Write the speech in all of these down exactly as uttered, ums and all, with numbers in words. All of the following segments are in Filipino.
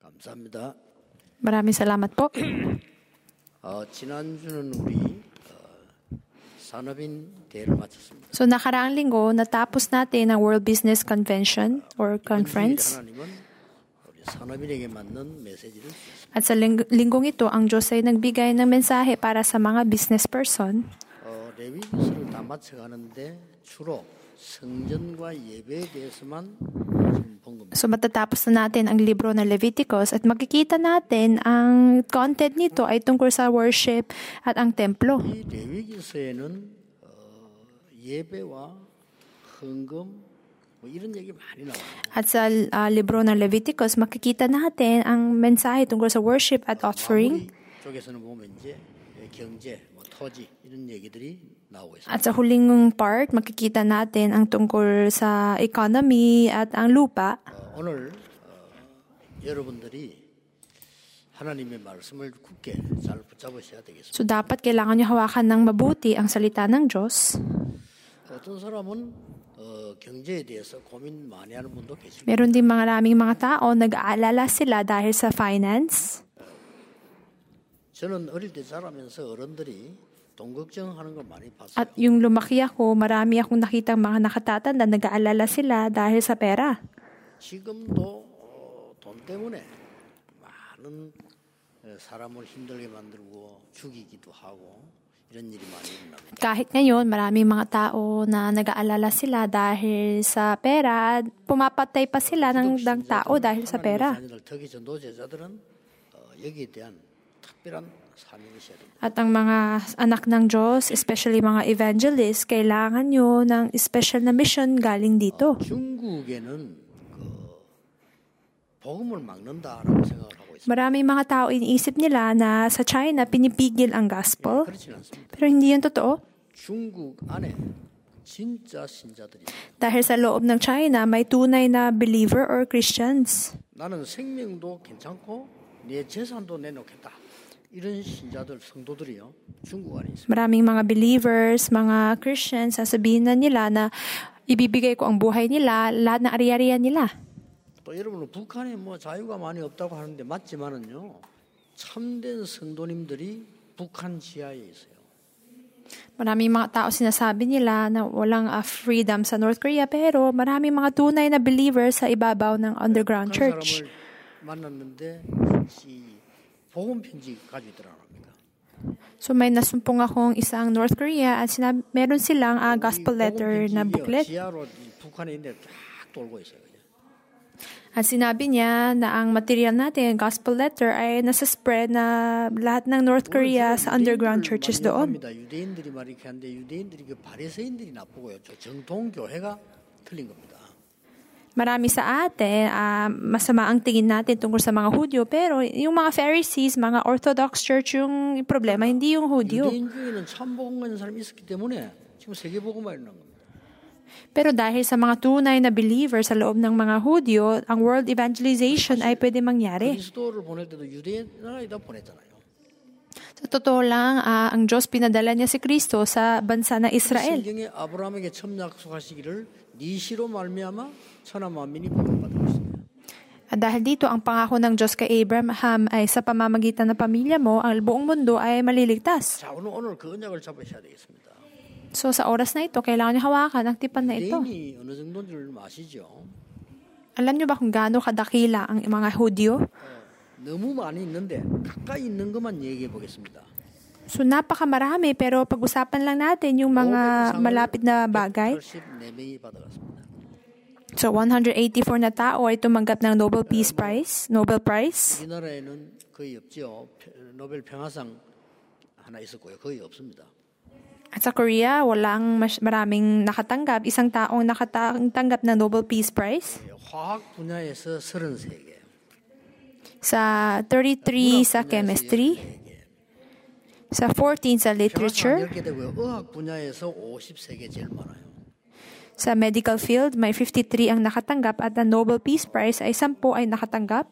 감사합니다. Maraming salamat po. 어, 지난주는 우리 어, 산업인 대회를 마쳤습니다. So nakaraang linggo, natapos natin ang World Business Convention or Conference. 하나님은 우리 산업인에게 맞는 메시지를 주셨습니다. At sa ling- linggong ito, ang Diyos ay nagbigay ng mensahe para sa mga business person. 어, 레위기서를 다 마쳐가는데 주로 성전과 예배에 대해서만 지금 본 겁니다. So matatapos na natin ang libro ng Leviticus at makikita natin ang content nito ay tungkol sa worship at ang templo. 이 레위기서에는 어, 예배와 헌금 뭐 이런 얘기 많이 나와요. At sa uh, libro ng Leviticus, makikita natin ang mensahe tungkol sa worship at offering. 마무리 쪽에서는 보면 이제 경제, 뭐 토지 이런 얘기들이 나오고 있습니다. At sa huling part, makikita natin ang tungkol sa economy at ang lupa. 어, 오늘 어, 여러분들이 하나님의 말씀을 굳게 잘 붙잡으셔야 되겠습니다. So dapat kailangan nyo hawakan ng mabuti ang salita ng Diyos. 어떤 사람은 어, 경제에 대해서 고민 많이 하는 분도 계십니다. Meron din maraming mga tao nag-aalala sila dahil sa finance. 저는 어릴 때 자라면서 어른들이 돈 걱정하는 걸 많이 봤어요. At yung lumaki ako, marami akong nakitang mga nakatatanda, nag-aalala sila dahil sa pera. 지금도 어, 돈 때문에 많은 어, 사람을 힘들게 만들고 죽이기도 하고 이런 일이 많이 일어납니다. Kahit ngayon, maraming mga tao na nag-aalala sila dahil sa pera, at pumapatay pa sila ng, ng tao dahil sa pera. 하나님의 자녀들, 특히 전도제자들은 어, 여기에 대한 특별한 사명이 있어야 됩니다. At ang mga anak ng Diyos, especially mga evangelists, kailangan nyo ng special na mission galing dito. 중국에는 그 복음을 막는다라고 생각을 하고 있습니다. Maraming mga tao iniisip nila na sa China pinipigil ang gospel, 그렇지는 않습니다. pero hindi yun totoo. 중국 안에 진짜 신자들이 있습니다. Dahil sa loob ng China, may tunay na believer or Christians. 나는 생명도 괜찮고 내 재산도 내놓겠다. 이런 신자들, 성도들이요. 중국 안에 있습니다. Maraming mga believers, mga Christians, sasabihin na nila na ibibigay ko ang buhay nila, lahat ng ari-arian nila. 또 여러분은 북한에 뭐 자유가 많이 없다고 하는데 맞지만은요. 참된 성도님들이 북한 지하에 있어요. Maraming mga tao sinasabi nila na walang uh, freedom sa North Korea, pero maraming mga tunay na believers sa ibabaw ng underground 북한 church. 사람을 만났는데 이 복음 편지 가지고 있더라고요. So may nasumpong akong isang North Korea at sinab- meron silang uh, gospel letter na booklet. 지하로 북한에 있는데 쫙 돌고 있어요. At sinabi niya na ang material natin, gospel letter, ay nasa spread na lahat ng North Korea sa underground churches doon. 유대인들이 말이 이렇게 하는데 유대인들이 그 바리새인들이 나쁘고요. 저 정통 교회가 틀린 겁니다. Marami sa atin, uh, masama ang tingin natin tungkol sa mga Hudyo, pero yung mga Pharisees, mga Orthodox Church, yung problema, hindi yung Hudyo. 유대인 중에는 참복음 가진 사람이 있었기 때문에 지금 세계복음화 일어난 겁니다. Pero dahil sa mga tunay na believers sa loob ng mga Hudyo, ang world evangelization ay pwede mangyari. 그리스도를 보낼 때도 유대인 나라에다 보냈잖아요. Sa totoo lang, uh, ang Diyos pinadala niya si Kristo sa bansa ng Israel. 성경에 아브라함에게 첫 약속하시기를 네 씨로 말미암아 천하 만민이 복을 받을 것이다. At dahil dito, ang pangako ng Diyos kay Abraham ay sa pamamagitan ng pamilya mo, ang buong mundo ay maliligtas. 자, 오늘 오늘 그 언약을 잡으셔야 되겠습니다. So sa oras na ito, kailangan niyo hawakan ang tipan na ito. 유대인이 어느 정도인지를 아시죠? Alam niyo ba kung gaano kadakila ang mga Hudyo? 어, 너무 많이 있는데 가까이 있는 것만 얘기해 보겠습니다. So napakamarami, pero pag-usapan lang natin yung mga malapit na bagay. 백팔십사 명이 받아갔습니다. So one hundred eighty-four na tao ay tumanggap ng Nobel Peace Prize, Nobel Prize. 우리나라에는 거의 없죠. 노벨 평화상 하나 있었고요. 거의 없습니다. At sa Korea, walang mas- maraming nakatanggap. Isang taong nakatanggap ng Nobel Peace Prize. 화학 분야에서 서른세 개. Sa thirty-three sa chemistry. Sa fourteen sa literature. 평화상 열 개 되고요. 의학 분야에서 오십세 개 제일 많아요. Sa medical field, may fifty-three ang nakatanggap at ang Nobel Peace Prize ay ten ay nakatanggap.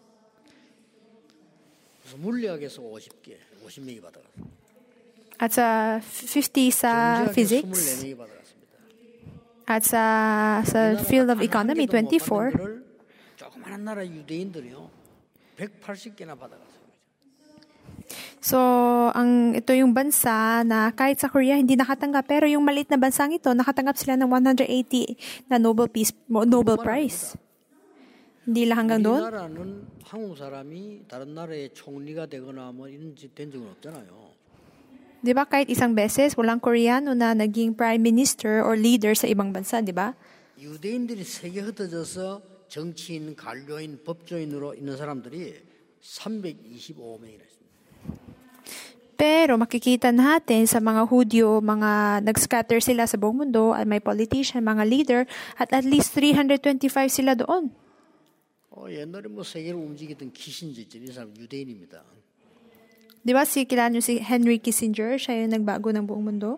그래서 물리학에서 오십 개, 오십 명이 받아갔습니다. At sa fifty sa physics. 이십사 명이 받아갔습니다. At sa sa field of economy, twenty-four. 조그마한 나라 유대인들이요. 백팔십 개나 받아갔어요. So, ang ito yung bansa na kahit sa Korea hindi nakatanggap, pero yung maliit na bansang ito, nakatanggap sila ng one hundred eighty na Nobel Peace Nobel Prize. Hindi lang hanggang doon. 우리나라는 한국 사람이 다른 나라의 총리가 되거나 뭐 이런 짓 된 적은 없잖아요. Di ba kahit isang beses, walang Koreano na naging prime minister or leader sa ibang bansa, di ba? 유대인들이 세계 흩어져서 정치인, 관료인, 법조인으로 있는 사람들이 삼백이십오 명이나 있습니다. Pero makikita natin sa mga Hudyo, mga nag-scatter sila sa buong mundo, at may politician, mga leader, at at least three hundred twenty-five sila doon. 어, 옛날에 뭐 세계를 움직이던 키신저 있잖아요. 이 사람 유대인입니다. Di ba si kilala niyo si Henry Kissinger, siya yung nagbago ng buong mundo?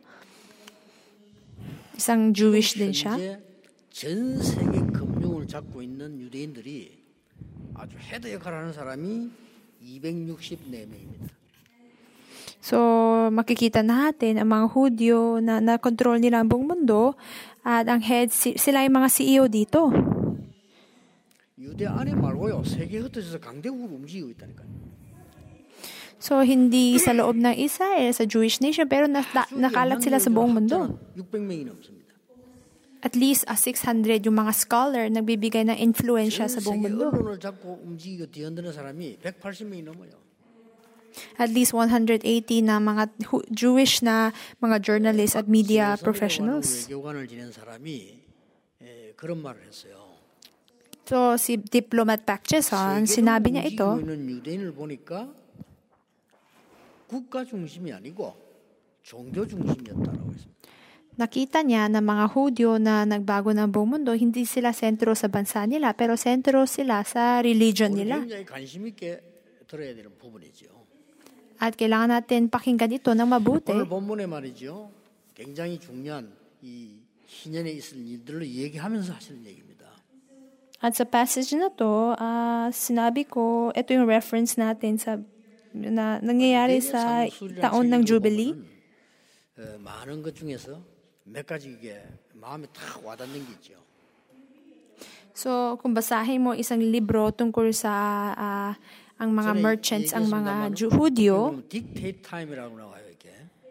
Isang Jewish din siya. 현재 전 세계 금융을 잡고 있는 유대인들이 아주 헤드 역할을 하는 사람이 이백육십사 명입니다. So, makikita natin ang mga Hudyo na na-control nila ang buong mundo at ang head, sila yung mga C E O dito. 유대 안에 말고요. 세계 흩어져서 강대국으로 움직이고 있다니까요. So, hindi sa loob ng Israel, sa Jewish nation, pero na, na, nakalat sila sa buong mundo. 육백 명이 넘습니다. At least uh, six hundred yung mga scholar nagbibigay ng influensya sa buong 세계 mundo. 언론을 잡고 움직이고 뒤흔드는 사람이 백팔십 명이 넘어요. At least one hundred eighty na mga Jewish na mga journalists at media professionals. 외교관을 지낸 사람이 에, 그런 말을 했어요. So, si diplomat Park Jae-sun, sinabi niya ito, 있는 유대인을 보니까 국가 중심이 아니고 종교 중심이었다라고 했습니다. nakita niya na mga Hudyo na nagbago ng buong mundo, hindi sila sentro sa bansa nila, pero sentro sila sa religion nila. 굉장히 관심 있게 들어야 되는 부분이죠. At kailangan natin pakinggan ito ng mabuti. 오늘 본문에 말이죠. 굉장히 중요한 이 희년에 있을 일들을 얘기하면서 하시는 얘기입니다. At sa passage na to, uh, sinabi ko, ito yung reference natin sa na nangyayari sa taon ng Jubilee. 어, 많은 것 중에서 몇 가지 이게 마음에 탁 와닿는 게 있죠. So, kung basahin mo isang libro tungkol sa uh, ang mga merchants, ang mga Ju- Hudyo, dictate time이라고 나와요 이게.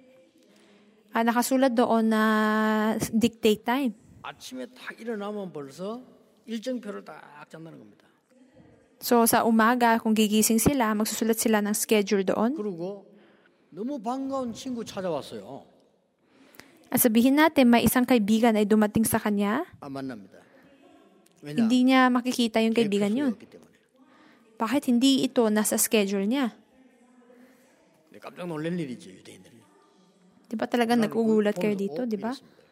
uh, nakasulat doon na dictate time. 아침에 딱 일어나면 벌써 일정표를 딱 짠다는 겁니다. So, sa umaga, kung gigising sila, magsusulat sila ng schedule doon. 그리고 너무 반가운 친구 찾아왔어요. At sabihin natin, may isang kaibigan ay dumating sa kanya, 안 만납니다. 왜냐? hindi niya makikita yung kaibigan yun. 계획표였기 때문에. Bakit hindi ito nasa schedule niya? 깜짝 놀랄 일이죠 유대인들이. Di ba talagang nagugulat kayo dito, di ba?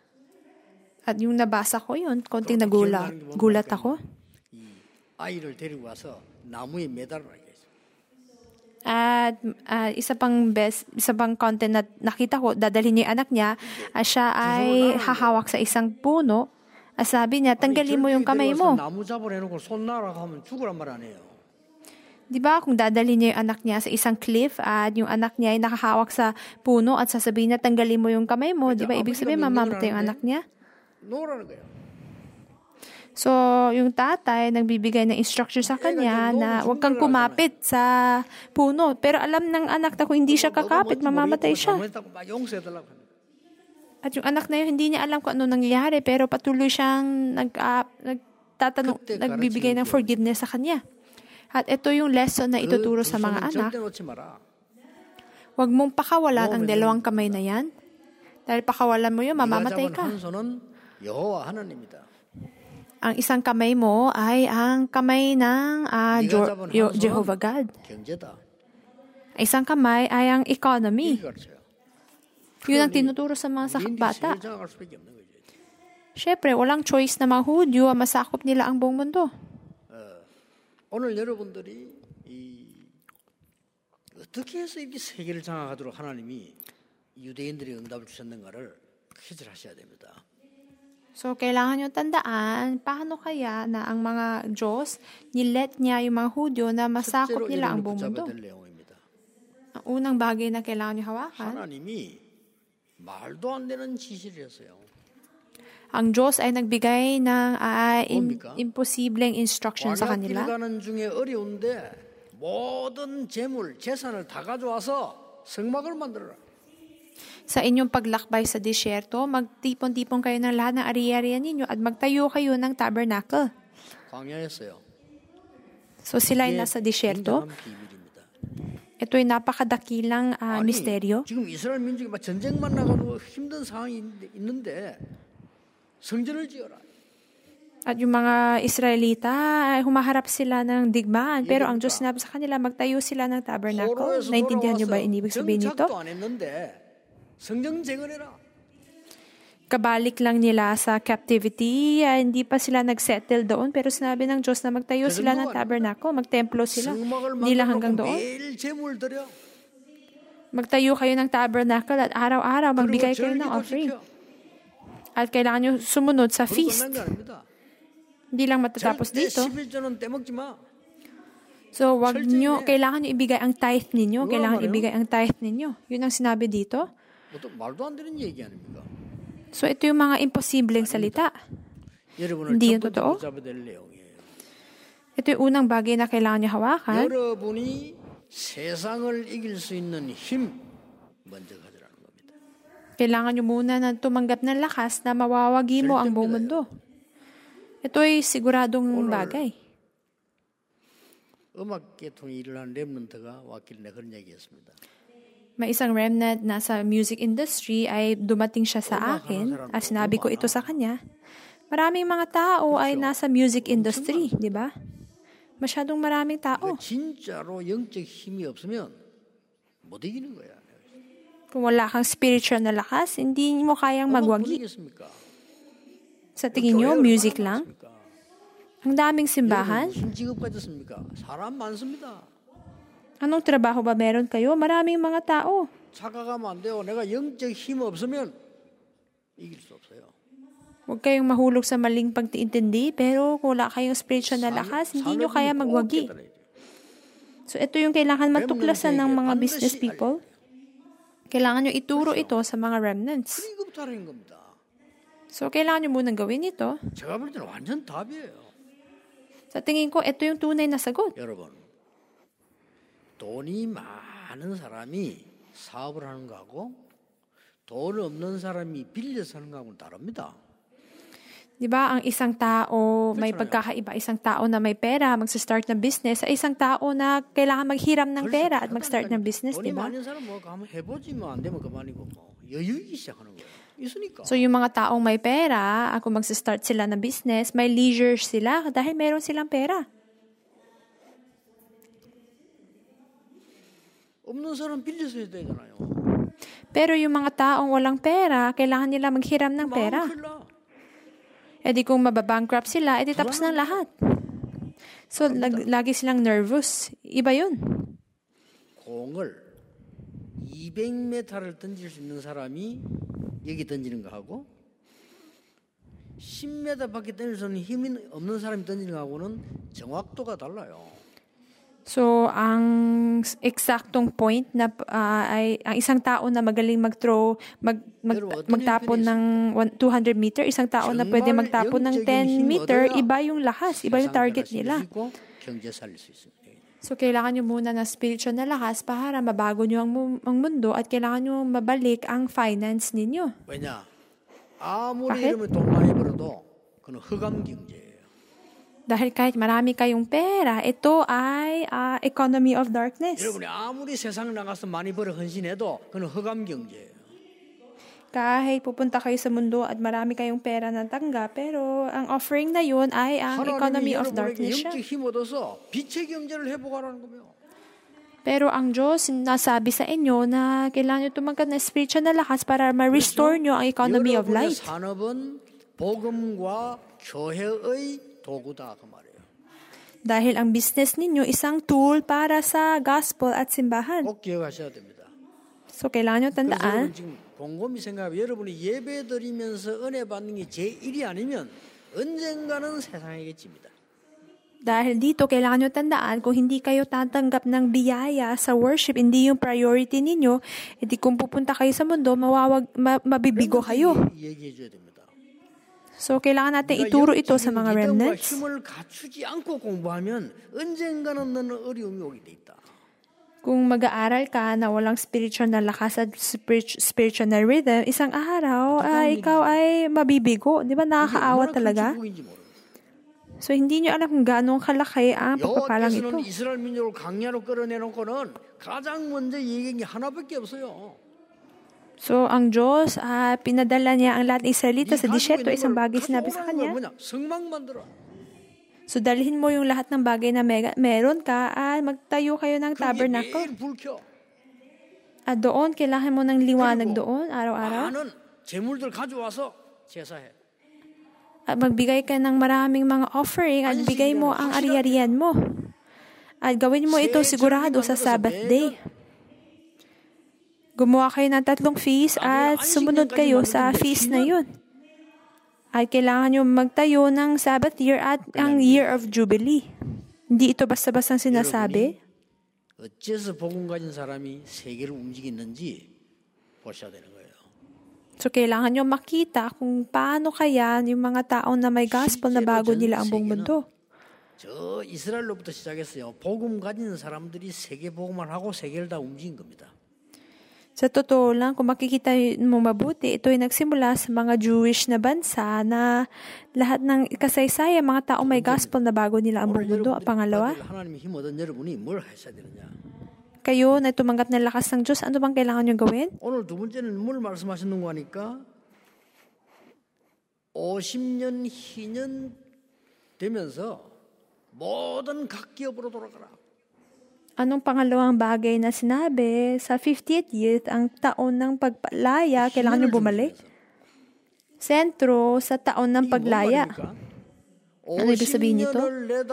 At yung nabasa ko yun, konting nagulat gulat ako. 이 아이를 데리고 와서 나무에 매달아라. At uh, isa pang best, isa pang content na nakita ko, dadalhin niya yung anak niya, uh, siya ay hahawak sa isang puno. At sabi niya, tanggalin mo yung kamay mo. 나무 잡으라 해놓고 손 놔라 하면 죽으란 말 아니에요. Di ba kung dadalhin niya yung anak niya sa isang cliff at yung anak niya ay nakahawak sa puno at sasabihin niya, tanggalin mo yung kamay mo, di ba ibig sabihin mamamatay yung anak niya? 놓으라는 거예요. So, yung tatay nagbibigay ng instruction sa kanya na huwag kang kumapit sa puno. Pero alam ng anak na kung hindi siya kakapit, mamamatay siya. At yung anak na yun, hindi niya alam kung ano nangyayari, pero patuloy siyang nag, uh, nagtatanong, nagbibigay ng forgiveness sa kanya. At ito yung lesson na ituturo sa mga anak. Huwag mong pakawalan ang dalawang kamay na yan. Dahil pakawalan mo yun, mamamatay ka. 여호와 하나님이다. Ang isang kamay mo ay ang kamay ng uh, Jo- Yo- Jehovah God. 경제다. Isang kamay ay ang economy. 이렇게 가르쳐요. Yun ang tinuturo sa mga sak- 우리인들이 bata. 세계를 장악할 수밖에 없는 거죠. Siyempre, walang choice na mga Hudyo, masakop nila ang buong mundo. 오늘 여러분들이 이 어떻게 해서 이렇게 세계를 장악하도록 하나님이 유대인들이 응답을 주셨는가를 퀴즈를 하셔야 됩니다. So, kailangan nyo tandaan, paano kaya na ang mga Diyos, nilet niya yung mga Hudyo na masakop 첫째로 nila ang 여러분이 buong mundo. 붙잡아야 될 내용입니다. Ang unang bagay na kailangan nyo hawakan, 하나님이 말도 안 되는 지시를 했어요. ang Diyos ay nagbigay ng uh, in, 뭡니까? imposibleng instruction sa 광야길 kanila. 가는 중에 어려운데 모든 재물, 재산을 다 가져와서 성막을 만들어라. Sa inyong paglakbay sa disyerto, magtipon-tipon kayo ng lahat ng ari-arian ninyo at magtayo kayo ng tabernacle. 광야였어요. So sila ay nasa disyerto. 굉장한 비밀입니다. Ito ay napakadakilang uh, 아니, misteryo. 지금 이스라엘 민족이 막 전쟁만 나가도 힘든 상황이 있는데 성전을 지어라. At yung mga Israelita, ay humaharap sila ng digmaan. Pero ang Diyos sinabi sa kanila, magtayo sila ng tabernacle. Naintindihan niyo ba ang ibig sabihin nito? 정착도 안 했는데 성전 재건해라. Kabalik lang nila sa captivity. Uh, hindi pa sila nagsettle doon. Pero sinabi ng Diyos na magtayo sila ng tabernacle. Magtemplo sila. Hindi lang hanggang doon. 매일 제물 드려. Magtayo kayo ng tabernacle at araw-araw magbigay kayo ng offering. At kailangan nyo sumunod sa feast. Hindi lang matatapos dito. So, wag nyo, kailangan nyo ibigay ang tithe ninyo. Kailangan ibigay ang tithe ninyo. Yun ang sinabi dito. So, ito yung mga imposibleng salita. Hindi yung totoo. Ito yung unang bagay na kailangan nyo hawakan. 여러분이 세상을 이길 수 있는 힘 먼저 가져라는 겁니다. Kailangan nyo muna na tumanggap ng lakas na mawawagi mo ang buong mundo. Ito ay siguradong bagay. 음악 계통에 일어난 렘넌트가 왔길래 그런 얘기했습니다. May isang remnant na sa music industry ay dumating siya sa akin. At sinabi ko ito sa kanya. Maraming mga tao ay nasa music industry, di ba? Masyadong maraming tao. 진짜로 영적 힘이 없으면 못 이기는 거야. Kung wala kang spiritual na lakas, hindi mo kayang magwagi. Sa tingin nyo, music lang? Ang daming simbahan? 무슨 직업 가졌습니까? 사람 많습니다. Anong trabaho ba meron kayo? Maraming mga tao. 착각하면 안 돼요. 내가 영적 힘 없으면 이길 수 없어요. Huwag kayong mahulog sa maling pagtiintindi, pero kung wala kayong spiritual na lakas, hindi nyo kaya magwagi. So ito yung kailangan matuklasan ng mga business people. Kailangan nyo ituro ito sa mga remnants. So, kailangan nyo munang gawin ito. 제가 볼 때는 완전 답이에요. Sa tingin ko, ito yung tunay na sagot. 여러분, 돈이 많은 사람이 사업을 하는 거하고 돈 없는 사람이 빌려서 하는 거하고는 다릅니다. Di ba, ang isang tao, may pagkakaiba, isang tao na may pera, mag-start ng business, sa isang tao na kailangan maghiram ng pera at mag-start ng business, di ba? 돈이 많은 사람 뭐 한번 해보지 뭐 안 되면 그만이고 뭐 여유있기 시작하는 거예요. 있으니까. So, yung mga taong may pera, ako mag-start sila ng business, may leisure sila dahil meron silang pera. 없는 사람 빌려서 해야 되잖아요. Pero yung mga taong walang pera, kailangan nila maghiram ng pera. E di kung mababankrupt sila, edi tapos ng lahat. So, lag- lagi silang nervous. Iba yun. 공을 이백 미터를 던질 수 있는 사람이 여기 던지는 거하고 십 미터 밖에 던질 수 있는 힘이 없는 사람이 던지는 거하고는 정확도가 달라요. So, ang eksaktong point na uh, ay ang isang tao na magaling mag-throw, mag, mag, magtapon ng two hundred meter, isang tao na pwede magtapon ng ten meter, iba yung lakas, iba yung target nila. So, kailangan nyo muna ng spiritual na lakas para mabago nyo ang, ang mundo at kailangan nyo mabalik ang finance ninyo. 왜냐? 아무리 이러면 돈 많이 벌어도 그건 흑암 경제예요. Dahil kahit marami kayong pera, ito ay uh, economy of darkness. 여러분이 아무리 세상 나가서 많이 벌어 헌신해도 그건 흑암 경제예요. Kahit pupunta kayo sa mundo at marami kayong pera na tanggap, pero ang offering na yun ay ang economy of darkness siya. 영적 힘 얻어서 빛의 경제를 회복하라는 거며. Pero ang Diyos nasabi sa inyo na kailangan nyo tumanggap na spiritual na lakas para ma-restore nyo ang economy of light. 여러분의 산업은 복음과 교회의 도구다 그 말이에요. Dahil ang business ninyo isang tool para sa gospel at simbahan. 꼭 기억하셔야 됩니다. So kailangan nyo tandaan. 지금 곰곰이 생각하면 여러분이 예배 드리면서 은혜 받는 게 제일이 아니면 언젠가는 세상에게 집니다. Dahil dito, kailangan nyo tandaan, kung hindi kayo tatanggap ng biyaya sa worship, hindi yung priority ninyo, edi kung pupunta kayo sa mundo, mawawag, ma, mabibigo kayo. So, kailangan natin ituro ito sa mga remnants. 힘을 갖추지 않고 공부하면 언젠가는 너는 어려움이 오게 돼 있다. Kung mag-aaral ka na walang spiritual na lakas at spiritual na rhythm, isang araw, ah, ikaw ay mabibigo. Di ba? Nakakaawa talaga. So, hindi nyo alam kung gaano kalaki ang pagpapalang ito. 여호와께서는 이스라엘 민족을 광야로 끌어내놓고는 가장 먼저 얘기한 게 하나밖에 없어요. So, ang Diyos, ah, pinadala niya ang lahat ng Israelita sa disyerto, isang bagay sinabi sa kanya. So, dalhin mo yung lahat ng bagay na mega, meron ka at magtayo kayo ng tabernacle. At doon, kailangan mo ng liwanag doon, araw-araw. At magbigay ka ng maraming mga offering at bigay mo ang ari-arian mo. At gawin mo ito sigurado sa Sabbath day. Gumawa kayo ng tatlong feast at sumunod kayo sa feast na yun. At kailangan nyo magtayo ng Sabbath year at ang Year of Jubilee. Hindi ito basta-basta sinasabi. 어째서 복음 가진 사람이 세계를 움직이는지 보셔야 되는 거예요. So kailangan nyo makita kung paano kaya yung mga tao na may gospel na bago nila ang buong mundo. 저 이스라엘로부터 시작했어요. 복음 가진 사람들이 세계 복음을 하고 세계를 다 움직인 겁니다. Sa totoo lang, kung makikita mo mabuti, ito ay nagsimula sa mga Jewish na bansa na lahat ng kasaysayan, mga tao may gospel na bago nila ang buong mundo. At pangalawa, kayo na tumanggap ng lakas ng Diyos, ano bang kailangan nyo gawin? 오늘 두 번째는 뭘 말씀하시는 거 하니까 오십 년 희년 되면서 모든 각 기업으로 돌아가라. Anong pangalawang bagay na sinabi? Sa fiftieth year, ang taon ng pagpalaya, kailangan nyo bumalik? Sentro sa taon ng paglaya. Ano ibig sabihin nito?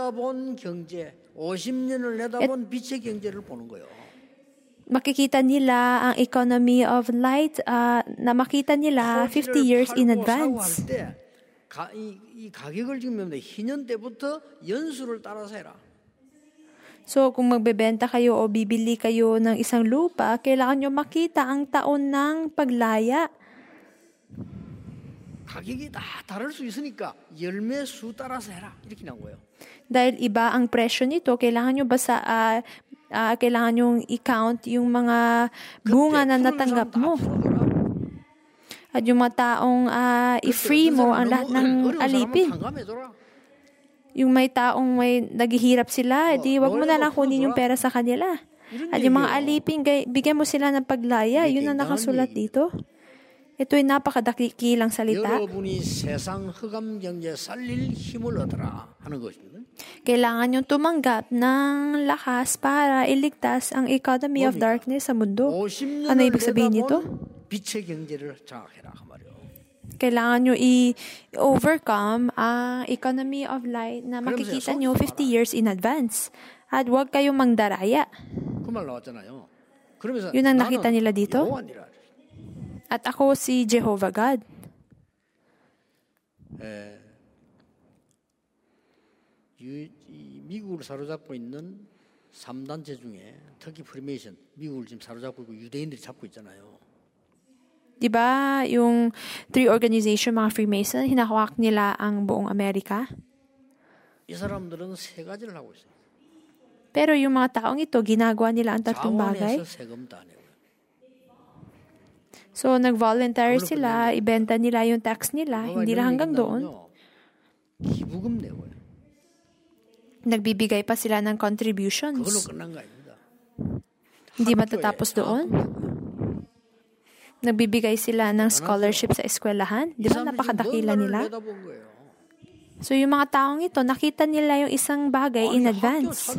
Makikita nila ang economy of light uh, na makita nila fifty years in advance. 이 가격을 지금 희년 때부터 연수를 따라서 해라. So, kung magbebenta kayo o bibili kayo ng isang lupa, kailangan nyo makita ang taon ng paglaya. 가격이 다 다를 수 있으니까 열매 수 따라서 해라. 이렇게 나온 거예요. Dahil iba ang presyo nito, kailangan nyo basta uh, uh, kailangan nyo i-count yung mga bunga na natanggap mo. At yung mga taong uh, i-free mo ang lahat ng alipin. Yung may taong may naghihirap sila, di wag mo na lang kunin yung pera sa kanila. At yung mga alipin, bigyan mo sila ng paglaya. Yun ang nakasulat dito. Ito ay napakadakilang salita. Kailangan yung tumanggap ng lakas para iligtas ang economy of darkness sa mundo. Ano ibig sabihin nito? Kailangan nyo i-overcome ang economy of light na makikita nyo fifty years in advance. At huwag kayong mangdaraya. Yun ang nakita nila dito. At ako si Jehovah God. 에, 유, 이 미국을 사로잡고 있는 삼 단체 중에 특히 프리메이션, 미국을 지금 사로잡고 있고 유대인들이 잡고 있잖아요. Diba, yung three organization, mga Freemason, hinahawak nila ang buong Amerika? 이 사람들은 세 가지를 하고 있어요. Pero yung mga taong ito, ginagawa nila ang tatlong bagay. So, nag-voluntary sila, ibenta nila yung tax nila, hindi lang hanggang doon. Nagbibigay pa sila ng contributions. Hindi matatapos doon. Nagbibigay sila ng scholarship sa eskwelahan. Di ba napakadakila nila? So yung mga taong ito, nakita nila yung isang bagay in advance.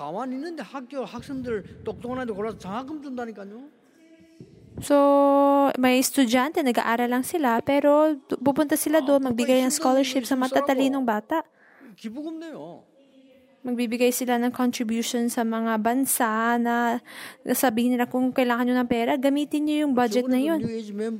So may estudyante, nag-aaral lang sila, pero pupunta sila doon, magbigay ng scholarship sa matatalinong bata. Magbibigay sila ng contribution sa mga bansa na sabihin nila kung kailangan nyo ng pera, gamitin nyo yung budget na yun.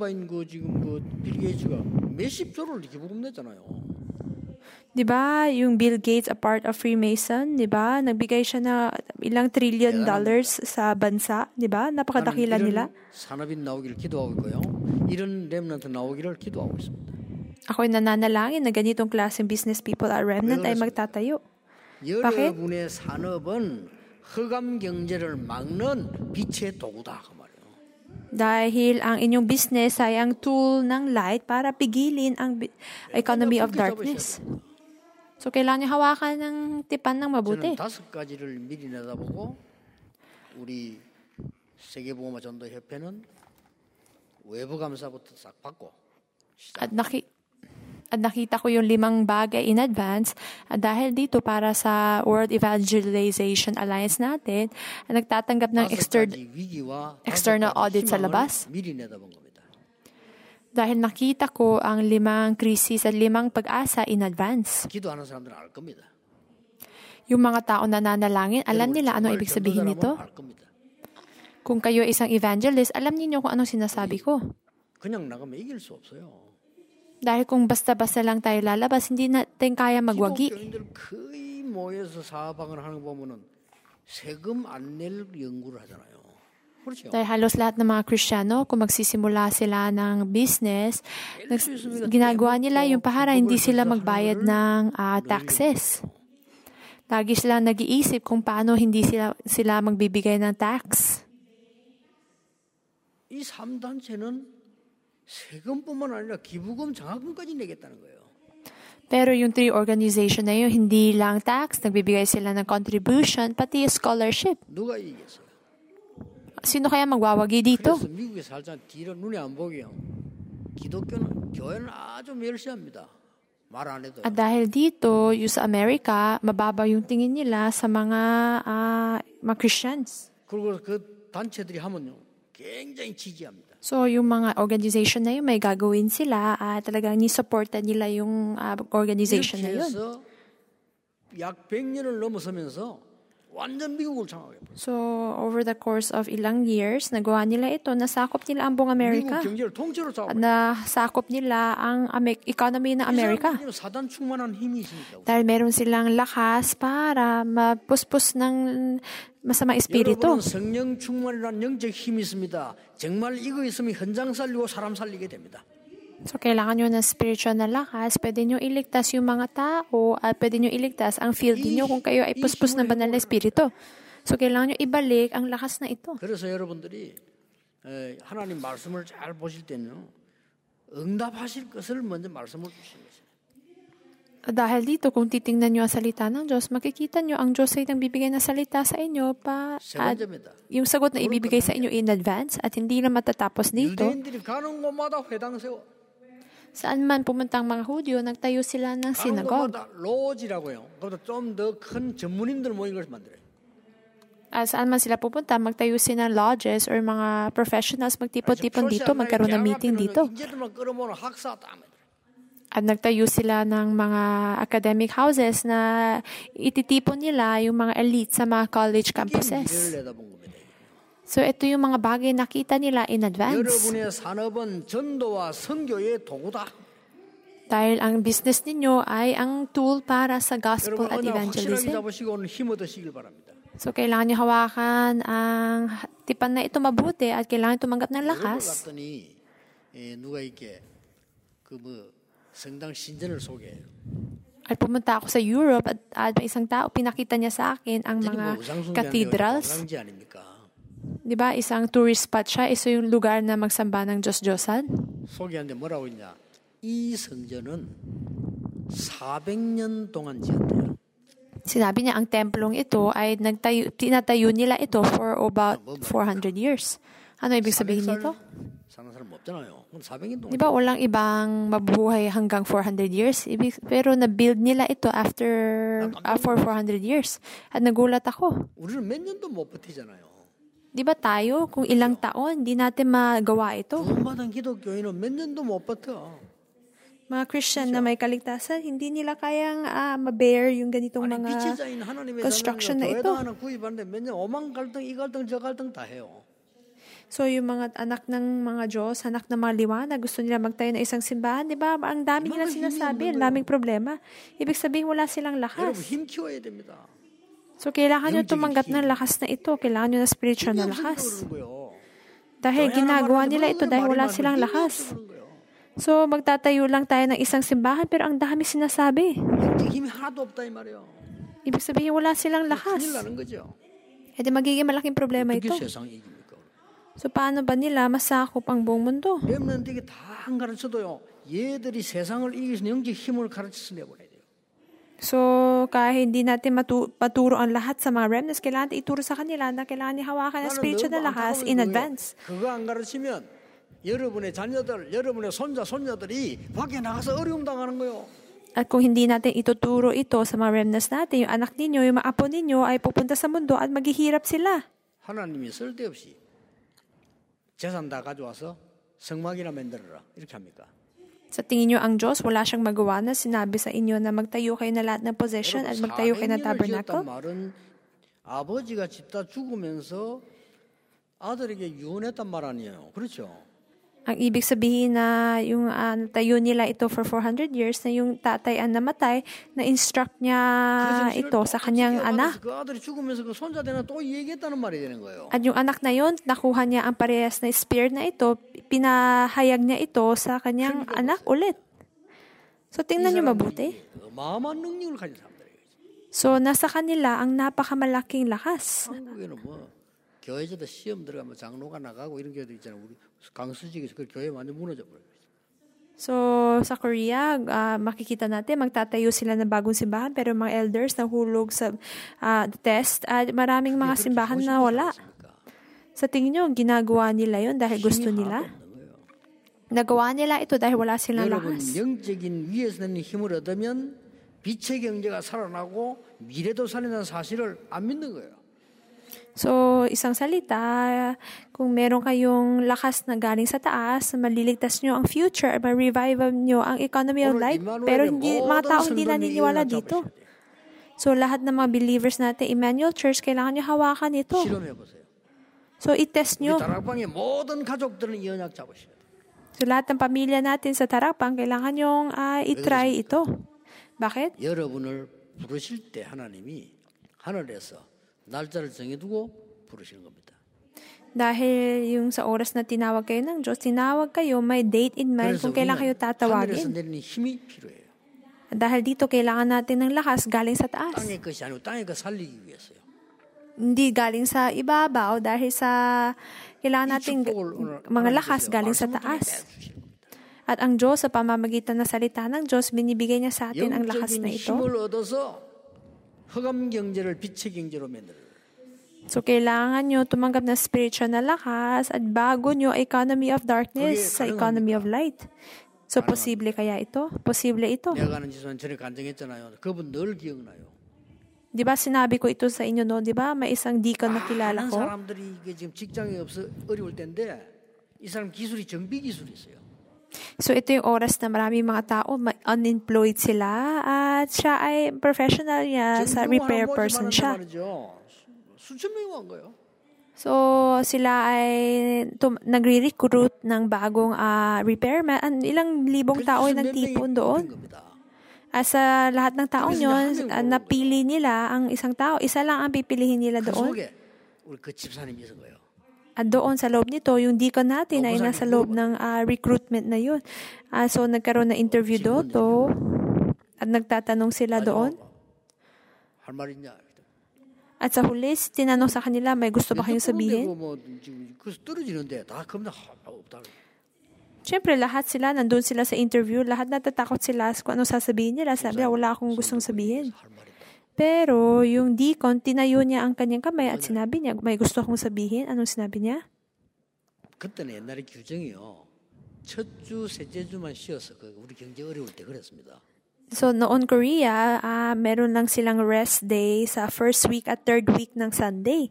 Diba, yung Bill Gates, a part of Freemason, diba, nagbigay siya na ilang trillion dollars sa bansa, diba, napakadakila nila. Ako'y nananalangin na ganitong klaseng business people at remnant ay magtatayo. Bakit? 여러분의 산업은 흑암 경제를 막는 빛의 도구다 그 말이에요. Dahil ang inyong business ay ang tool ng light para pigilin ang bi- economy of darkness. So, kailangan niyo hawakan ng tipan ng mabuti. 저는 다섯 가지를 미리 내다보고 우리 세계보험화 전도협회는 외부 감사부터 싹 받고 At, naki, at nakita ko yung limang bagay in advance. At dahil dito, para sa World Evangelization Alliance natin, nagtatanggap ng exter- external audit sa labas. 미리 내다본 겁니다. Dahil nakita ko ang limang krisis at limang pag-asa in advance. 기도하는 사람들은 알 겁니다. Yung mga tao na nanalangin, alam nila anong ibig sabihin nito. 알 겁니다. Kung kayo ay isang evangelist, alam niyo kung anong sinasabi ko. 그냥 나가면 이길 수 없어요. Dahil kung basta-basta lang tayo lalabas, hindi natin kaya magwagi. 기독교인들 거의 모여서 사방을 하는 거 보면은 세금 안 낼 연구를 하잖아요. 그렇죠? Dahil halos lahat ng mga Kristiyano, kung magsisimula sila ng business, nags- ginagawa nila yung para hindi sila magbayad ng uh, taxes. Lagi sila nag-iisip kung paano hindi sila, sila magbibigay ng tax. 이 삼 단체는 세금뿐만 아니라 기부금 장학금까지 내겠다는 거예요. Pero yung three organization na yun, hindi lang tax, nagbibigay sila ng contribution, pati scholarship. 누가 이기겠어요? Sino kaya magwawagi dito? 그래서 미국에 살자 뒤로 눈에 안 보게요. 기독교는 교회는 아주 멸시합니다. 말 안 해도. At dahil dito, yung sa Amerika, mababa yung tingin nila sa mga uh, mga Christians. 그리고 그 단체들이 하면요, 굉장히 지지합니다. So, yung mga organization na yun, may gagawin sila at uh, talagang ni-supportan nila yung uh, organization na yun. 이렇게 해서 약 백 년을 넘어서면서 완전 미국을 장악해. So, over the course of ilang years, nagawa nila ito, nasakop nila ang buong Amerika. 미국 경제를 통째로 장악해. Nasakop nila ang Amer- economy ng Amerika. 사단 충만한 힘이 있으니까. Dahil meron silang lakas para mapuspos ng masamang espiritu. 여러분은 성령 충만이라는 영적 힘이 있습니다. 정말 이거 있으면 현장 살리고 사람 살리게 됩니다. So, kailangan nyo ng spiritual na lakas. Pwede nyo iligtas yung mga tao at pwede nyo iligtas ang field niyo kung kayo ay puspos ng banal na espiritu. So, kailangan nyo ibalik ang lakas na ito. 그래서 여러분들이 하나님 말씀을 잘 보실 때는 응답하실 것을 먼저 말씀을 주시는 거죠. Dahil dito, kung titingnan nyo ang salita ng Diyos, makikita nyo ang Diyos ay nang bibigay ng salita sa inyo pa at yung sagot na ibibigay sa inyo in advance at hindi na matatapos dito. 유대인들이 가는 곳마다 회당 세워. Saan man pumunta ang mga Hudyo, nagtayo sila ng 가는 synagogue. 곳마다 로지라고요. 그보다 좀 더 큰 전문인들 모인 것을 만들어요. At saan man sila pupunta, magtayo sila ng lodges or mga professionals magtipon-tipon dito, magkaroon ng meeting dito. 인재들만 끌어모으는 학사 땀에. At nagtayo sila ng mga academic houses na ititipon nila yung mga elite sa mga college campuses. So, ito yung mga bagay nakita nila in advance. 여러분의 산업은 전도와 선교의 도구다. Dahil ang business ninyo ay ang tool para sa gospel at 여러분 확실하게 evangelism. 잡으시고 오늘 힘 얻으시길 바랍니다. So, kailangan nyo hawakan ang tipan na ito mabuti at kailangan tumanggap ng lakas. 갔더니 예, 누가 이렇게 그뭐 성당 신전을 소개해요. At pumunta ako sa Europe at, at may isang tao, pinakita niya sa akin ang mga cathedrals. Di ba? Isang tourist spot siya. Isa yung lugar na magsamba ng Diyos-Diyosan. 소개하는데 뭐라고 했냐? 이 성전은 사백 년 동안 지었대요. Sinabi niya ang templong ito ay nagtayo, tinatayo nila ito for about four hundred years. Ano ibig sabihin nito? 사는 사람 없잖아요. 사백 년 동안. Di ba walang ibang mabuhay hanggang four hundred years? Ibig, pero na-build nila ito after uh, for four hundred years. At nagulat ako. 우리는 몇 년도 못 버티잖아요. Di ba tayo, kung ilang taon, hindi natin magawa ito? 구원받은 기독교인은 몇 년도 못 버텨. Mga Christian na may kaligtasan, hindi nila kayang uh, ma-bear yung ganitong 아니, mga 빛의 하나님의 construction na ito. 하나 구입하는데 몇 년 오만 갈등, 이 갈등, 저 갈등 다 해요. So, yung mga anak ng mga Diyos, anak ng mga liwanag, gusto nila magtayo ng isang simbahan, di ba? Ang dami nila sinasabi, ang daming problema. Ibig sabihin, wala silang 여러분 lakas. 힘 키워야 됩니다. So, kailangan nyo tumanggap ng lakas na ito. Kailangan nyo na spiritual na lakas. Dahil ginagawa nila ito dahil wala silang lakas. So, magtatayo lang tayo ng isang simbahan pero ang dami sinasabi. 영적 힘이 하나도 없다 이 말이에요. Ibig sabihin, wala silang lakas. 큰일 나는 거죠. E di magiging malaking problema 어떻게 ito. 세상을 이깁니까? So, paano ba nila masakop ang buong mundo? 렘넌트에게 다 안 가르쳐도요. 얘들이 세상을 이길 수 있는 영적 힘을 가르쳐서 내보내야 돼요. So, kahit hindi natin matu- maturo ang lahat sa mga remnants, kailangan natin ituro sa kanila na kailangan ni hawakan ang spiritual na lakas in advance. 그거 안 가르치면 여러분의 자녀들, 여러분의 손자, 손녀들이 밖에 나가서 어려움 당하는 거예요. At kung hindi natin ituturo ito sa mga remnants natin, yung anak ninyo, yung mga apo ninyo ay pupunta sa mundo at maghihirap sila. 하나님이 쓸데없이 재산 다 가져와서 성막이나 만들어라 이렇게 합니까? Sa tingin nyo, ang Diyos, wala siyang magawa na sinabi sa inyo na magtayo kayo na lahat ng possession at magtayo kayo ng tabernacle? 말은 아버지가 짓다 죽으면서 아들에게 유언했단 말 아니에요. 그렇죠? Ang ibig sabihin na yung uh, tayo nila ito for four hundred years na yung tatay ang namatay, na-instruct niya ito sa kanyang anak. 그 아들이 죽으면서 그 손자 되나 또 얘기했다는 말이 되는 거예요. At yung anak na yon, nakuha niya ang parehas na spirit na ito, pinahayag niya ito sa kanyang anak ulit. So tingnan niyo mabuti. 어마어마한 능력을 가진 사람들이에요. So nasa kanila ang napakamalaking lakas. 한국에는 뭐 교회에서도 시험 들어가면 장로가 나가고 이런 교회도 있잖아요. 우리 강수직에서 그 교회 완전 무너져 버려요. So, sa Korea, uh, makikita natin, magtatayo sila ng bagong simbahan, pero mga elders nahulog sa uh, test at maraming mga simbahan na wala. Sa tingin nyo, ginagawa nila yon dahil gusto nila? Nagawa nila ito dahil wala silang 여러분, lakas. 영적인 위에서 내는 힘을 얻으면 빛의 경제가 살아나고 미래도 살아나는 사실을 안 믿는 거예요. So, isang salita, kung meron kayong lakas na galing sa taas, maliligtas nyo ang future, ma-revive nyo ang economy of life, pero hindi, mga tao hindi naniniwala dito. So, lahat ng mga believers natin, Emmanuel Church, kailangan nyo hawakan ito. 실험해보세요. So, i-test 우리 nyo. 다락방의 모든 가족들은 이 언약 잡으셔야 돼요. So, lahat ng pamilya natin sa Tarakpang, kailangan nyong uh, i-try ito. Bakit? 여러분을 부르실 때 하나님이 하늘에서 날짜를 정해두고 부르시는 겁니다. Dahil yung sa oras na tinawag kayo ng Diyos, tinawag kayo, may date in mind 그래서 kung kailan kayo 우리는 하늘에서 tatawagin. 내리는 힘이 필요해요. Dahil dito, kailangan natin ng lakas galing sa taas. 땅의 것이 아니고 땅의 것 살리기 위해서요. Hindi galing sa ibabaw, dahil sa kailangan natin mga lakas galing sa taas. At ang Diyos, sa pamamagitan ng salita ng Diyos, binibigay niya sa atin ang lakas na 영적인 ito. 힘을 얻어서 흑암 경제를 빛의 경제로 만들어요. So, kailangan nyo tumanggap ng spiritual na lakas at bago nyo economy of darkness sa economy of light. So, posible kaya ito? Posible ito. 내가 가는 지선 전에 간증했잖아요. 그분 늘 기억나요. Di ba sinabi ko ito sa inyo, no? Di ba may isang deacon na kilala 많은 ko? 사람들이 이게 지금 직장이 없어 어려울 때인데 이 사람 기술이 정비 기술이 있어요. So, ito yung oras na maraming mga tao, may unemployed sila, at siya ay professional niya, sa repair person siya. 수천 명이 온 거예요. So, sila ay tum- nagre-recruit ng bagong uh, repairman. An, ilang libong tao ay nagtipon doon. At sa lahat ng taong yun, uh, napili nila ang isang tao. Isa lang ang pipilihin nila doon. At doon sa loob nito, yung deacon natin ay nasa loob ng uh, recruitment na yun. Uh, so, nagkaroon ng interview doon to, at nagtatanong sila doon. At sa huli, tinanong sa kanila, may gusto ba kayong sabihin? Siyempre, lahat sila, nandun sila sa interview, lahat natatakot sila kung ano sasabihin nila. Sabi nila, wala akong gustong sabihin. Pero yung deacon, tinayo niya ang kanyang kamay at sinabi niya, may gusto akong sabihin. Anong sinabi niya? 그때는 옛날에 규정이요. 첫 주, 셋째 주만 쉬어서 우리 경제 어려울 때 그랬습니다. So, noon Korea, uh, meron lang silang rest day sa first week at third week ng Sunday.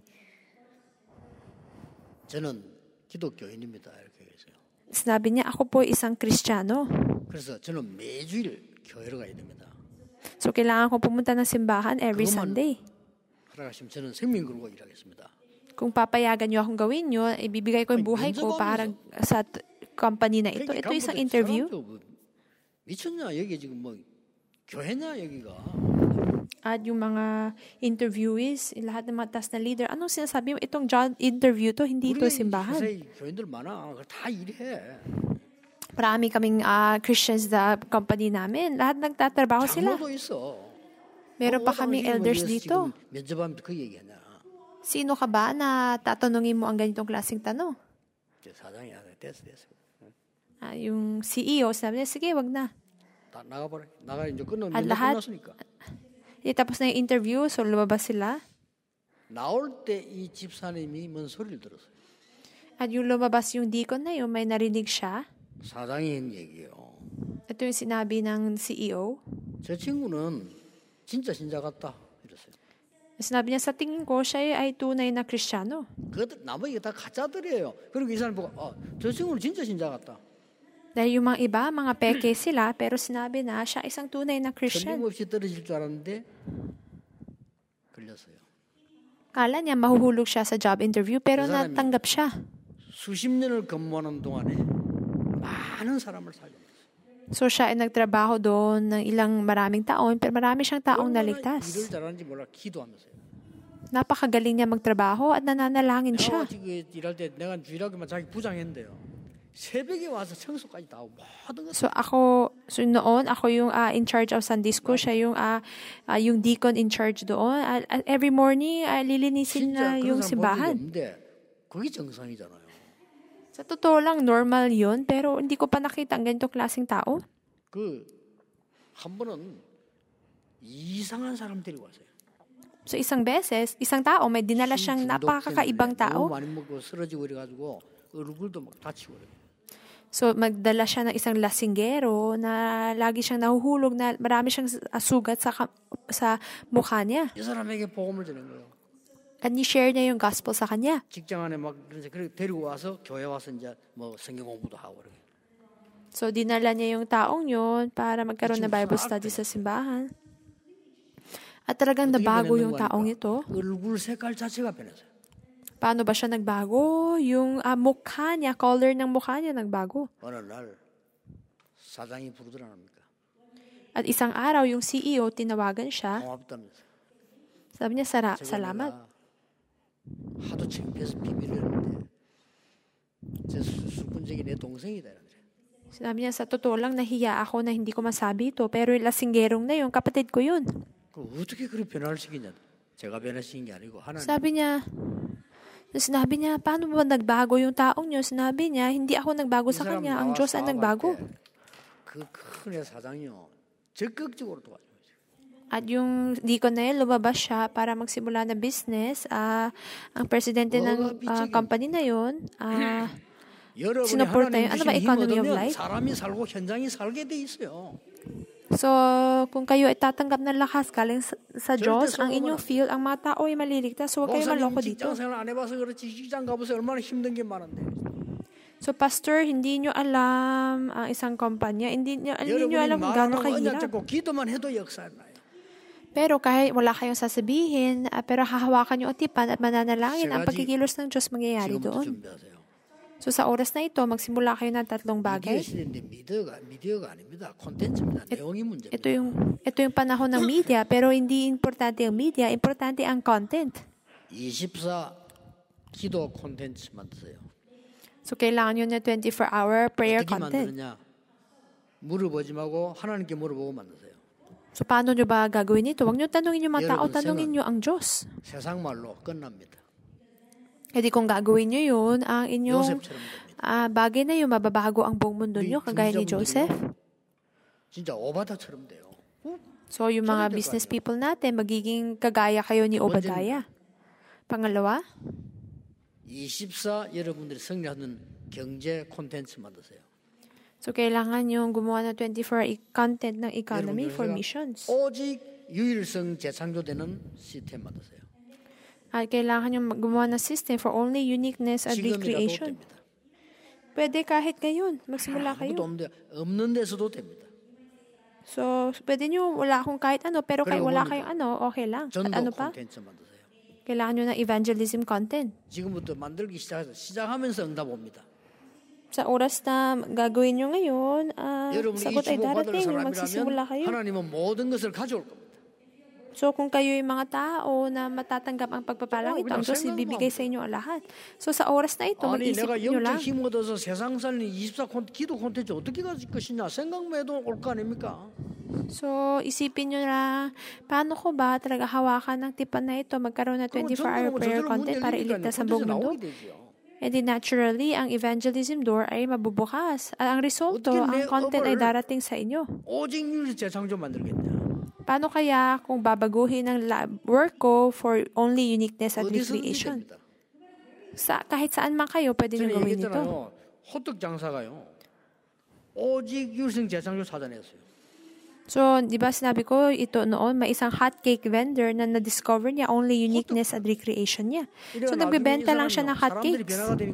저는 기독교인입니다. 이렇게 했어요. Sinabi niya, ako po isang Kristiyano. 그래서 저는 매주일 교회로 가야 됩니다. So, kailangan ko pumunta ng simbahan every Sunday. 허락하시면 저는 생명 걸고 일하겠습니다. Kung papayagan niyo akong gawin niyo, ibibigay ko yung buhay ko para sa t- company na ito. Ito isang interview. 미쳤냐? 여기 지금 뭐 교회냐 여기가? At yung mga interviewees, lahat ng mga taas na leader, anong sinasabi mo? Itong job interview to, hindi ito simbahan. 교인들 많아. 다 일해. Marami kaming uh, Christians sa company namin. Lahat nagtatrabaho sila. 장로도 있어. Meron pa kaming elders dito. 면접하면 그 얘기하냐. Sino ka ba na tatanungin mo ang ganitong klaseng tanong? 사장이 됐어 됐어. Ah, yung C E O sabi niya, sige, wag na. 다 나가버려. 나가 이제 끝나 At 면접 lahat, 끝났으니까. eh, tapos na yung interview, so lumabas sila. 나올 때 이 집사님이 뭔 소리를 들었어요. At yung lumabas yung deacon na yun, may narinig siya. 사장이 한 얘기예요. Ito yung sinabi ng C E O. 저 친구는 진짜 신자 같다. 이랬어요. Sinabi niya, sa tingin ko, siya ay tunay na Kristiyano. 그것들 나머지 다 가짜들이에요. 그리고 이 사람 보고 어, 저 친구는 진짜 신자 같다. Dahil yung mga iba, mga peke sila, pero sinabi na siya isang tunay na Christian. 틀림없이 떨어질 줄 알았는데 걸렸어요. Kala niya mahuhulog siya sa job interview, pero 그 사람이 natanggap siya. 수십 년을 근무하는 동안에 많은 사람을 살렸어요. So siya ay nagtrabaho doon ng ilang maraming taon, pero marami siyang taong 일을 naligtas. 잘하는지 몰라 기도하면서요. Napakagaling niya magtrabaho at nananalangin siya. 내가 지금 일할 때 내가 주일학교만 자기 부장했는데요. 새벽에 와서 청소까지 다 하고 모든 것. So ako, so noon, ako yung uh, in charge of Sunday school, siya yung uh, uh, yung deacon in charge doon. Uh, uh, every morning, uh, lilinisin na yung simbahan. 그게 정상이잖아요. Sa totoo lang, normal yun, pero hindi ko pa nakita ang ganitong klaseng tao. 그 한 번은 이상한 사람 데리고 왔어요. So isang beses, isang tao, may dinala siyang napakakaibang tao. 너무 많이 먹고 쓰러지고 그래가지고 얼굴도 막 다치고 그래요. So magdala siya ng isang lasinggero na lagi siyang nahuhulog na marami siyang sugat sa sa mukha niya. 이 사람에게 복음을 드는 거예요. At ni-share niya yung gospel sa kanya. 직장 안에 막 그래서 데리고 와서 교회 와서 이제 뭐 성경 공부도 하고 그래요. So dinala niya yung taong yun para magkaroon ng Bible study sa simbahan. At talagang nabago yung taong ito. 얼굴 색깔 자체가 변했어요. Paano ba siya nagbago? Yung uh, mukha niya, color ng mukha niya nagbago. 어느 날 사장이 부르더랍니까? At isang araw, yung C E O, tinawagan siya. 고맙다면서. Sabi niya, Sara, salamat. 하도 창피해서 비밀을 했는데 제 수분적인 내 동생이다. Sabi niya, sa totoo lang, nahiya ako na hindi ko masabi ito. Pero yung lasinggerong na yun, kapatid ko yun. 어떻게 그렇게 변화를 시키냐? 제가 변화시킨 게 아니고 하나님. Sabi niya, sinabi niya, paano ba nagbago yung taong niyo? Sinabi niya, hindi ako nagbago sa kanya. Ang Diyos ang nagbago. 그 큰 사장이요. 적극적으로 도와줘요. At yung deacon na yun, lumabas siya para magsimula na business. Uh, ang presidente ng uh, company na yun, uh, sinuport na yun. Ano ba economy of life? 사람이 살고 현장이 살게 돼 있어요. So, kung kayo ay tatanggap ng lakas galing sa, sa Diyos, ang inyong field, ang mga tao ay maliligtas. So, huwag kayo maloko dito. 직장생활 안 해봐서 그렇지 직장 가보세요. 얼마나 힘든 게 많은데. So, pastor, hindi nyo alam ang isang kumpanya. Hindi nyo, hindi nyo alam kung gaano kahirap. 기도만 해도 역사 나요. Pero kahit wala kayong sasabihin, uh, pero hahawakan yung utipan at mananalangin, ang pagkikilos ng Diyos mangyayari doon. So sa oras na ito, magsimula kayo ng tatlong bagay. Ito yung, ito yung panahon ng media, pero hindi importante ang media, importante ang content. 이십사 기도 콘텐츠 만드세요. So kailangan nyo na twenty-four hour prayer 어떻게 content. 만드느냐? 물어보지 말고 하나님께 물어보고 만드세요. So paano nyo ba gagawin ito? Huwag nyo tanungin yung mga tao, tanungin nyo ang Diyos. 세상 말로 끝납니다. Hindi kung gagawin nyo yun, ang inyong uh, bagay na yun, mababago ang buong mundo nyo, kagaya ni Joseph. 진짜 오바다처럼 돼요. So yung mga business people natin, magiging kagaya kayo ni Obadiah. Pangalawa, 이십사 여러분들이 성리하는 경제 콘텐츠 만드세요. So, kailangan yung gumawa ng twenty-four content ng economy for missions. 오직 유일성 재창조되는 시스템 만드세요. At kailangan yung gumawa ng system for only uniqueness and recreation. Pwede kahit ngayon. Magsimula kayo. 없는 데서도 됩니다. So, pwede nyo wala akong kahit ano, pero kahit wala kayong ano, okay lang. At ano pa? Kailangan nyo ng evangelism content. 지금부터 만들기 시작해서 시작하면서 응답 옵니다. Sa oras na gagawin nyo ngayon, uh, sagot ay darating, magsisimula kayo. 하나님은 모든 것을 가져올 겁니다. So kung kayo yung mga tao na matatanggap ang pagpapalang ito, ang Diyos ibibigay sa inyo ang lahat. So sa oras na ito, 아니 mag-isip 내가 nyo lang. 영적 힘 얻어서 세상 살리는 이십사 콘, 기도 콘텐츠 어떻게 가질 것이냐 생각만 해도 올 거 아닙니까? So, isipin nyo na, paano ko ba talaga hawakan ng tipan na ito, magkaroon na twenty-four hour prayer content para iligtas ang buong mundo? And then naturally, ang evangelism door ay mabubukas. At ang resulto, ang content ay darating sa inyo. 오직 윤리 재창조 만들겠냐? Paano kaya kung babaguhin ang work ko for only uniqueness at recreation? Sa, kahit saan man kayo, pwede nyo gawin ito. 호떡 장사가요. 오직 윤리 재창조 찾아냈어요. So, di ba sinabi ko, ito noon, may isang hotcake vendor na na-discover niya only uniqueness at recreation niya. So, nagbebenta lang siya ng hotcakes.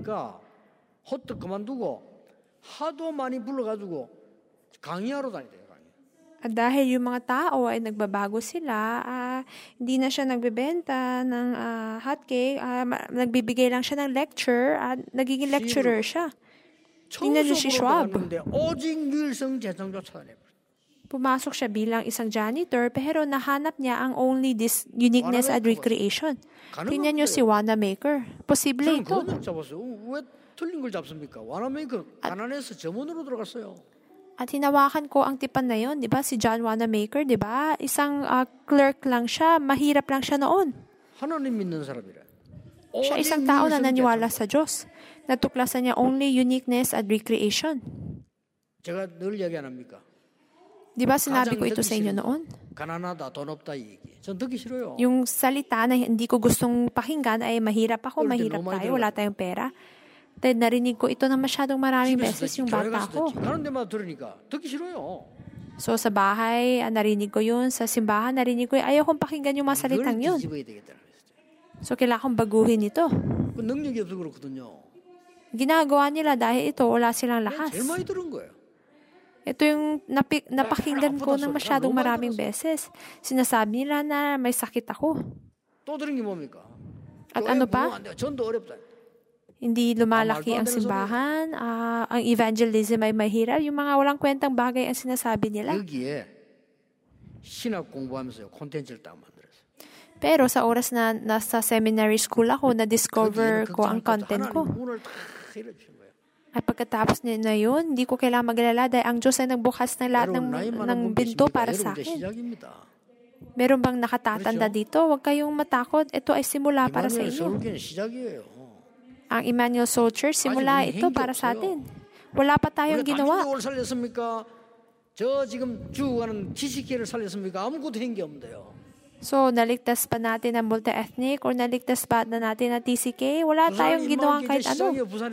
호떡 그만두고 하도 많이 불러가지고 강의하러 다니대요. At dahil yung mga tao ay nagbabago sila, uh, hindi na siya nagbebenta ng uh, hotcake, uh, nagbibigay lang siya ng lecture, at uh, nagiging lecturer siya. Tingnan niyo si Schwab. 오직 유일성 재창조 찾아내. Pumasok siya bilang isang janitor, pero nahanap niya ang only this uniqueness at recreation. Tingnan niyo si Wanamaker. Posible ito. 왜 틀린 걸 잡습니까? Wanamaker 가난해서 점원으로 들어갔어요. At hinawakan ko ang tipan na yon, di ba? Si John Wanamaker, di ba? Isang uh, clerk lang siya, mahirap lang siya noon. 하나님 믿는 사람이라. Siya isang tao na naniwala sa Diyos. Natuklasan niya only uniqueness at recreation. 제가 늘 얘기 안 합니까? Di ba sinabi ko ito sa inyo noon? 가난하다, 돈 없다 이 얘기. 전 듣기 싫어요. Yung salita na hindi ko gustong pakinggan ay mahirap ako, mahirap tayo, wala tayong pera. Then narinig ko ito na masyadong maraming beses yung bata ko. 가는 데마다 들으니까 듣기 싫어요. So sa bahay, narinig ko yun. Sa simbahan, narinig ko yun. Ayaw kong pakinggan yung mga salitang yun. So kailangan kong baguhin ito. 능력이 없어 그렇거든요. Ginagawa nila dahil ito, wala silang lakas. 제일 많이 들은 거예요. Ito yung napi- napakinggan ko ng masyadong maraming beses. Sinasabi nila na may sakit ako. 또 들은 게 뭡니까? At ano pa? 전도 어렵다. Hindi lumalaki ang simbahan, uh, ang evangelism ay mahirap. Yung mga walang kwentang bagay ang sinasabi nila. 여기에 신학 공부하면서 콘텐츠를 딱 만들었어요. Pero sa oras na nasa seminary school ako, na-discover ko ang content ko. At pagkatapos na yun, hindi ko kailangan maglala dahil ang Diyos ay nagbukas ng lahat ng, ng binto para sa akin. Meron bang nakatatanda dito? Huwag kayong matakot. Ito ay simula para sa inyo. Ang Emmanuel Soul Church, simula ito para sa atin. Wala pa tayong ginawa. 저 지금 죽어가는 지식계를 살렸습니까? 아무것도 한 게 없는데요. So, naligtas pa natin ang multi-ethnic or naligtas pa na natin ang T C K? Wala tayong ginawa kahit ano.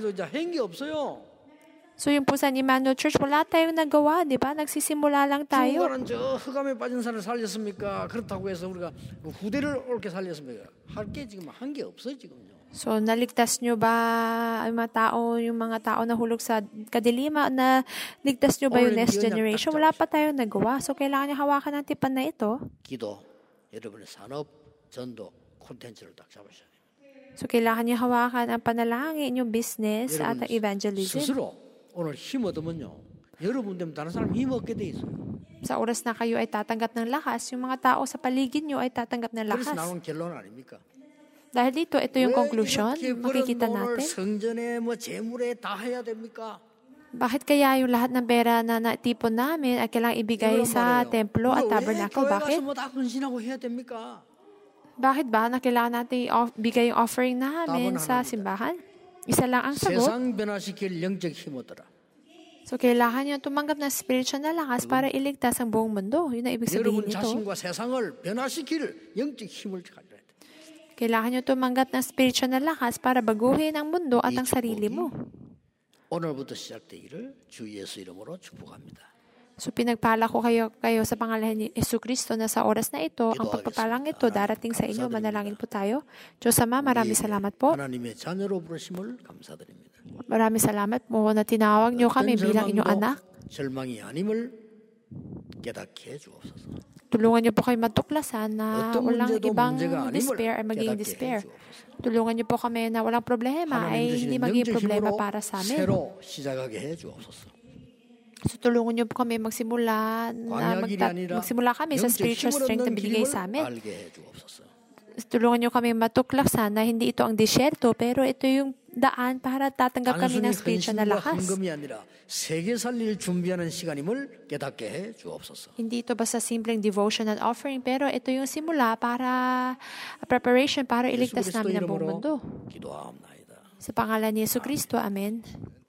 So, yung Busan Emmanuel Church, wala tayong nagawa, di ba? Nagsisimula lang tayo. 죽어가는 저 흑암에 빠진 사람을 살렸습니까? 그렇다고 해서 우리가 후대를 옳게 살렸습니까? 할 게 지금 한 게 없어요, 지금요. So, naligtas nyo ba ang mga tao, yung mga tao na hulog sa kadilima, na ligtas nyo ba yung next generation? Wala pa tayong nagawa. So, kailangan nyo hawakan ng tipan na ito. 기도. 여러분의 산업, 전도, 콘텐츠를 딱 잡으셔야 돼요. So, kailangan niyo hawakan ang panalangin, yung business, at ang evangelism. 스스로 오늘 힘 얻으면요. 여러분 되면 다른 사람 힘 얻게 돼 있어요. Sa oras na kayo ay tatanggap ng lakas, yung mga tao sa paligid niyo ay tatanggap ng lakas. 그래서 나온 결론 아닙니까? Dahil dito, ito yung conclusion, makikita natin. 성전에 뭐 재물에 다 해야 됩니까? Bakit kaya yung lahat ng pera na natipon namin ay kailangang ibigay sa templo at tabernacle? Bakit? Bakit ba na kailangan natin off, bigay yung offering namin sa simbahan? Isa lang ang sagot. So, kailangan nyo tumanggap ng spiritual na lakas para iligtas ang buong mundo. Yun ang ibig sabihin nito. Kailangan nyo tumanggap ng spiritual na lakas para baguhin ang mundo at ang sarili mo. 오늘부터 시작되기를 주 예수 이름으로 축복합니다. So pinagpala ko kayo kayo sa pangalan ni Jesucristo na sa oras na ito, ang pagpapalang ito darating sa inyo. Manalangin po tayo. Diyos Ama, maraming salamat po. 하나님의 자녀로 부르심을 감사드립니다. Maraming salamat po na tinawag niyo kami bilang inyong anak. 절망이 아님을 깨닫게 해주옵소서. Tulungan niyo po kayo matuklasan na walang ibang despair ay magiging despair. Tulungan niyo po kami na walang problema ay hindi magiging problema para sa amin. So, tulungan niyo po kami magsimula na magta- magsimula kami sa spiritual strength na binigay sa amin. Tulungan niyo kami matuklak sana, hindi ito ang disyerto, pero ito yung daan para tatanggap kami ng spiritual na lakas. Hindi ito basta simpleng devotional offering, pero ito yung simula para preparation para iligtas namin ang buong mundo. Sa pangalan ni Yesu Kristo, Amen.